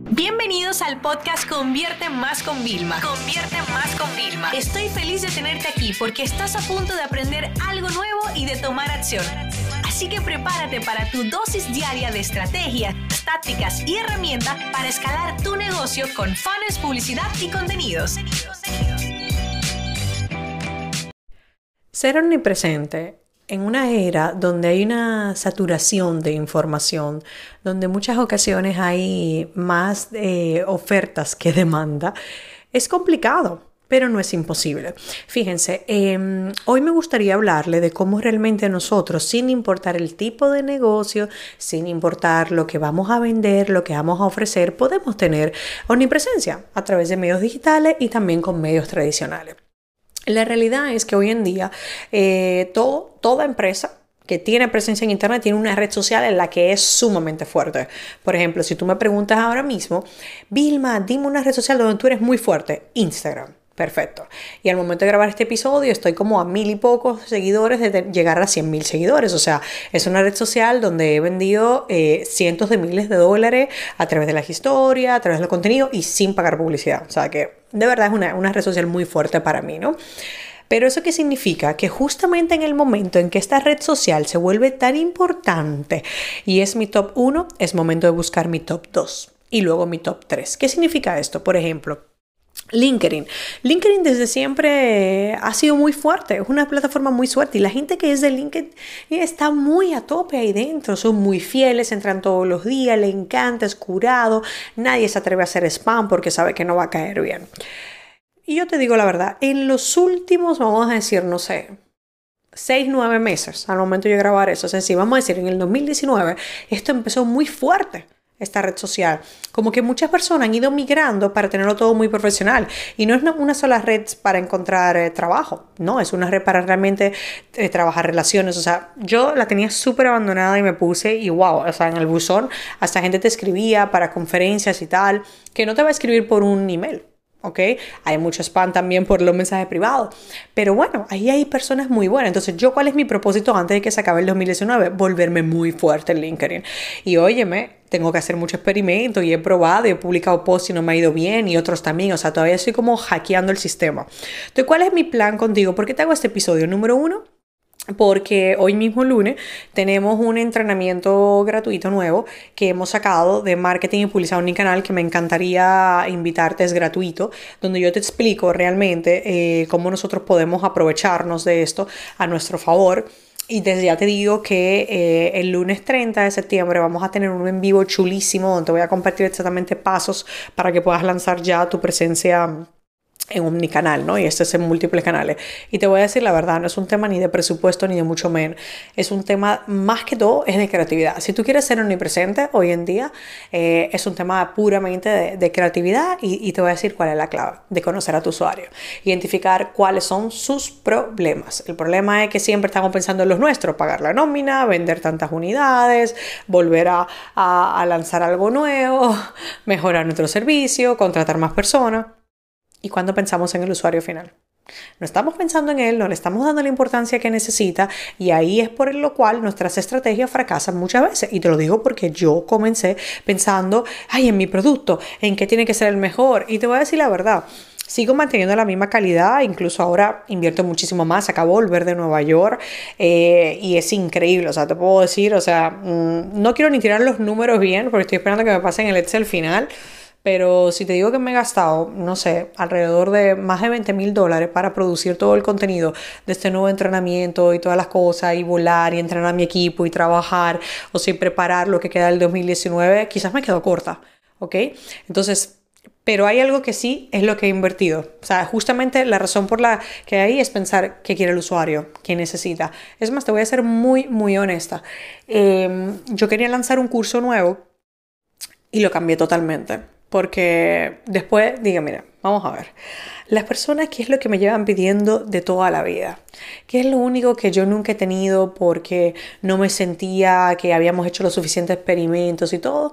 Bienvenidos al podcast Convierte Más con Vilma. Convierte Más con Vilma. Estoy feliz de tenerte aquí porque estás a punto de aprender algo nuevo y de tomar acción. Así que prepárate para tu dosis diaria de estrategias, tácticas y herramientas para escalar tu negocio con funnels, publicidad y contenidos. Ser omnipresente en una era donde hay una saturación de información, donde en muchas ocasiones hay más ofertas que demanda, es complicado, pero no es imposible. Fíjense, hoy me gustaría hablarle de cómo realmente nosotros, sin importar el tipo de negocio, sin importar lo que vamos a vender, lo que vamos a ofrecer, podemos tener omnipresencia a través de medios digitales y también con medios tradicionales. La realidad es que hoy en día toda empresa que tiene presencia en internet tiene una red social en la que es sumamente fuerte. Por ejemplo, si tú me preguntas ahora mismo, Vilma, dime una red social donde tú eres muy fuerte. Instagram. Perfecto. Y al momento de grabar este episodio estoy como a 1000 y pocos seguidores de llegar a 100,000 seguidores. O sea, es una red social donde he vendido cientos de miles de dólares a través de las historias, a través del contenido y sin pagar publicidad. O sea que de verdad es una red social muy fuerte para mí, ¿no? Pero ¿eso qué significa? Que justamente en el momento en que esta red social se vuelve tan importante y es mi top 1, es momento de buscar mi top 2 y luego mi top 3. ¿Qué significa esto? Por ejemplo, LinkedIn desde siempre ha sido muy fuerte, es una plataforma muy fuerte y la gente que es de LinkedIn está muy a tope ahí dentro, son muy fieles, entran todos los días, le encanta, es curado, nadie se atreve a hacer spam porque sabe que no va a caer bien. Y yo te digo la verdad, en los últimos, vamos a decir, no sé, 6-9 meses al momento de grabar eso, o sea, si vamos a decir en el 2019, esto empezó muy fuerte. Esta red social, como que muchas personas han ido migrando para tenerlo todo muy profesional y no es una sola red para encontrar trabajo, no, es una red para realmente trabajar relaciones. O sea, yo la tenía súper abandonada y me puse y wow, o sea, en el buzón hasta gente te escribía para conferencias y tal, que no te va a escribir por un email. ¿Ok? Hay mucho spam también por los mensajes privados. Pero bueno, ahí hay personas muy buenas. Entonces, ¿cuál es mi propósito antes de que se acabe el 2019? Volverme muy fuerte en LinkedIn. Y óyeme, tengo que hacer mucho experimento y he probado y he publicado posts y no me ha ido bien y otros también. O sea, todavía estoy como hackeando el sistema. Entonces, ¿cuál es mi plan contigo? ¿Por qué te hago este episodio? Número 1. Porque hoy mismo lunes tenemos un entrenamiento gratuito nuevo que hemos sacado de marketing y publicidad en mi canal que me encantaría invitarte, es gratuito, donde yo te explico realmente cómo nosotros podemos aprovecharnos de esto a nuestro favor. Y desde ya te digo que el lunes 30 de septiembre vamos a tener un en vivo chulísimo donde te voy a compartir exactamente pasos para que puedas lanzar ya tu presencia en un canal, ¿no? Y este es en múltiples canales. Y te voy a decir la verdad, no es un tema ni de presupuesto ni de mucho menos. Es un tema, más que todo, es de creatividad. Si tú quieres ser omnipresente hoy en día, es un tema puramente de creatividad y te voy a decir cuál es la clave de conocer a tu usuario. Identificar cuáles son sus problemas. El problema es que siempre estamos pensando en los nuestros, pagar la nómina, vender tantas unidades, volver a lanzar algo nuevo, mejorar nuestro servicio, contratar más personas. ¿Y cuando pensamos en el usuario final? No estamos pensando en él, no le estamos dando la importancia que necesita y ahí es por lo cual nuestras estrategias fracasan muchas veces. Y te lo digo porque yo comencé pensando, en mi producto, en qué tiene que ser el mejor. Y te voy a decir la verdad, sigo manteniendo la misma calidad, incluso ahora invierto muchísimo más. Acabo de volver de Nueva York y es increíble, o sea, te puedo decir, o sea, no quiero ni tirar los números bien porque estoy esperando que me pasen el Excel final. Pero si te digo que me he gastado, no sé, alrededor de más de $20,000 para producir todo el contenido de este nuevo entrenamiento y todas las cosas, y volar y entrenar a mi equipo y trabajar, o sea, preparar lo que queda del 2019, quizás me quedo corta, ¿ok? Entonces, pero hay algo que sí es lo que he invertido. O sea, justamente la razón por la que hay es pensar qué quiere el usuario, qué necesita. Es más, te voy a ser muy, muy honesta. Yo quería lanzar un curso nuevo y lo cambié totalmente. Porque después, mira, vamos a ver. Las personas, ¿qué es lo que me llevan pidiendo de toda la vida? ¿Qué es lo único que yo nunca he tenido porque no me sentía que habíamos hecho los suficientes experimentos y todo?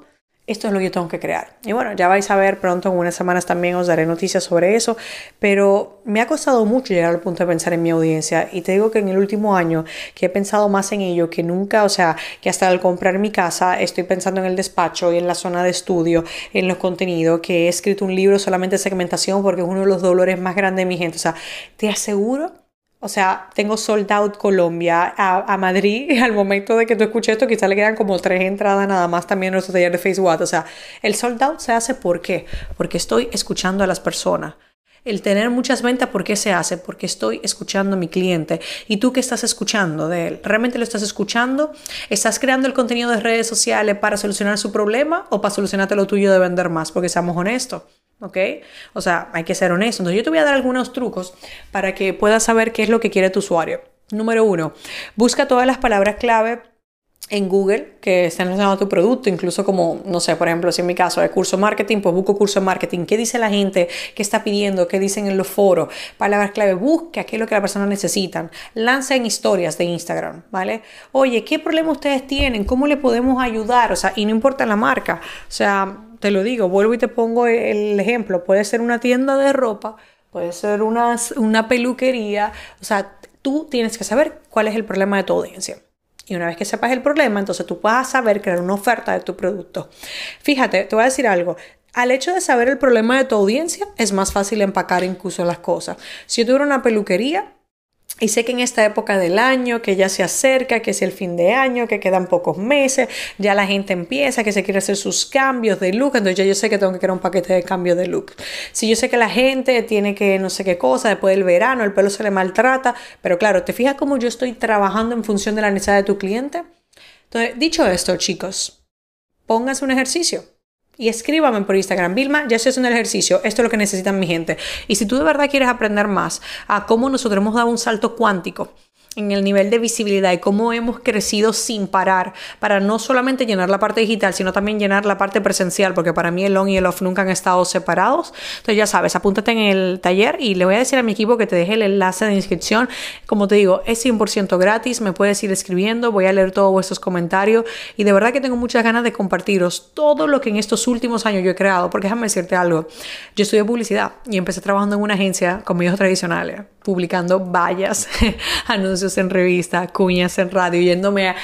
esto es lo que yo tengo que crear. Y bueno, ya vais a ver pronto, en unas semanas también os daré noticias sobre eso, pero me ha costado mucho llegar al punto de pensar en mi audiencia, y te digo que en el último año que he pensado más en ello que nunca, o sea, que hasta al comprar mi casa estoy pensando en el despacho y en la zona de estudio, en los contenidos, que he escrito un libro solamente de segmentación porque es uno de los dolores más grandes de mi gente. O sea, te aseguro. O sea, tengo sold out Colombia a Madrid. Al momento de que tú escuches esto, quizás le quedan como 3 entradas nada más también en nuestro taller de Facebook. O sea, el sold out se hace ¿por qué? Porque estoy escuchando a las personas. El tener muchas ventas, ¿por qué se hace? Porque estoy escuchando a mi cliente. ¿Y tú qué estás escuchando de él? ¿Realmente lo estás escuchando? ¿Estás creando el contenido de redes sociales para solucionar su problema o para solucionarte lo tuyo de vender más? Porque seamos honestos. ¿Ok? O sea, hay que ser honesto. Entonces yo te voy a dar algunos trucos para que puedas saber qué es lo que quiere tu usuario. Número 1, busca todas las palabras clave en Google que estén relacionadas a tu producto, incluso como, no sé, por ejemplo, si en mi caso es curso marketing, pues busco curso de marketing. ¿Qué dice la gente? ¿Qué está pidiendo? ¿Qué dicen en los foros? Palabras clave, busca qué es lo que las personas necesitan. Lanza en historias de Instagram, ¿vale? Oye, ¿qué problema ustedes tienen? ¿Cómo le podemos ayudar? O sea, y no importa la marca. O sea, te lo digo, vuelvo y te pongo el ejemplo. Puede ser una tienda de ropa, puede ser una peluquería. O sea, tú tienes que saber cuál es el problema de tu audiencia. Y una vez que sepas el problema, entonces tú vas a saber crear una oferta de tu producto. Fíjate, te voy a decir algo. Al hecho de saber el problema de tu audiencia, es más fácil empacar incluso las cosas. Si yo tuviera una peluquería y sé que en esta época del año, que ya se acerca, que es el fin de año, que quedan pocos meses, ya la gente empieza, que se quiere hacer sus cambios de look, entonces ya yo sé que tengo que crear un paquete de cambio de look. Si yo sé que la gente tiene que no sé qué cosa, después del verano, el pelo se le maltrata, pero claro, ¿te fijas cómo yo estoy trabajando en función de la necesidad de tu cliente? Entonces, dicho esto, chicos, pónganse un ejercicio. Y escríbame por Instagram, Vilma, ya estoy haciendo el ejercicio, esto es lo que necesitan mi gente. Y si tú de verdad quieres aprender más a cómo nosotros hemos dado un salto cuántico en el nivel de visibilidad y cómo hemos crecido sin parar para no solamente llenar la parte digital, sino también llenar la parte presencial, porque para mí el on y el off nunca han estado separados. Entonces ya sabes, apúntate en el taller y le voy a decir a mi equipo que te deje el enlace de inscripción. Como te digo, es 100% gratis, me puedes ir escribiendo, voy a leer todos vuestros comentarios y de verdad que tengo muchas ganas de compartiros todo lo que en estos últimos años yo he creado, porque déjame decirte algo, yo estudié publicidad y empecé trabajando en una agencia con medios tradicionales, publicando vallas, anuncios en revista, cuñas en radio, yéndome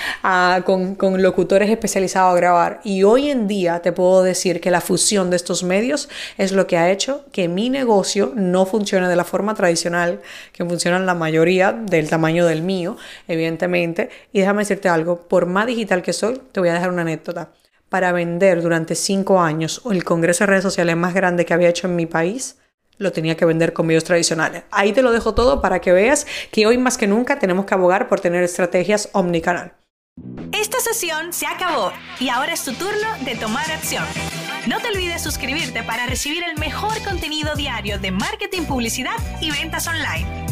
con locutores especializados a grabar. Y hoy en día te puedo decir que la fusión de estos medios es lo que ha hecho que mi negocio no funcione de la forma tradicional que funcionan la mayoría, del tamaño del mío, evidentemente. Y déjame decirte algo, por más digital que soy, te voy a dejar una anécdota. Para vender durante 5 años el congreso de redes sociales más grande que había hecho en mi país, lo tenía que vender con medios tradicionales. Ahí te lo dejo todo para que veas que hoy más que nunca tenemos que abogar por tener estrategias omnicanal. Esta sesión se acabó y ahora es tu turno de tomar acción. No te olvides suscribirte para recibir el mejor contenido diario de marketing, publicidad y ventas online.